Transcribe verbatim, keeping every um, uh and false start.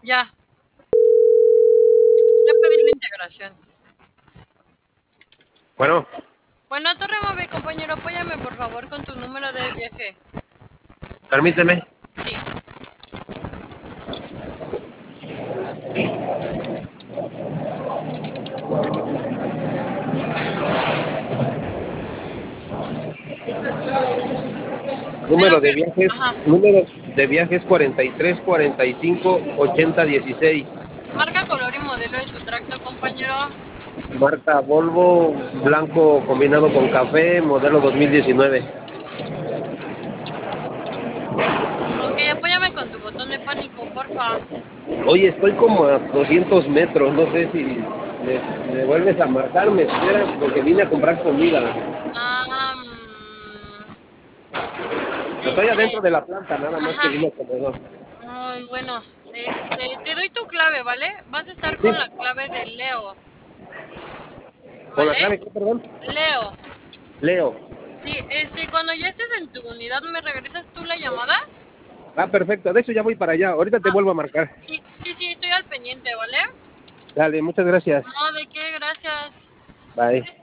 Ya, ya pedí la integración. Bueno, Bueno, Torre Móvil, compañero, apóyame por favor con tu número de viaje. permíteme. Sí. Tengo Número que... de viajes, Ajá. número de viajes cuarenta y tres, cuarenta y cinco, ochenta, dieciséis. Marca, color y modelo de tu tracto, compañero. Marca Volvo, blanco combinado con café, modelo dos mil diecinueve. Ok, apóyame con tu botón de pánico, porfa. Oye, estoy como a doscientos metros, no sé si me, me vuelves a marcar, me esperas porque vine a comprar comida. Ah, mm, Estoy este... adentro de la planta, nada más que Ajá. vine a comer. Muy bueno. Este, te doy tu clave, ¿vale? Vas a estar Sí, con la clave de Leo, con la ¿vale? clave, ¿qué, perdón? Leo. Leo. Sí, este, cuando ya estés en tu unidad, ¿me regresas tú la llamada? Ah, perfecto, de hecho ya voy para allá, ahorita te Ah, vuelvo a marcar. sí, sí, sí, estoy al pendiente, ¿vale? Dale, muchas gracias. No, ¿de qué? Gracias. Bye.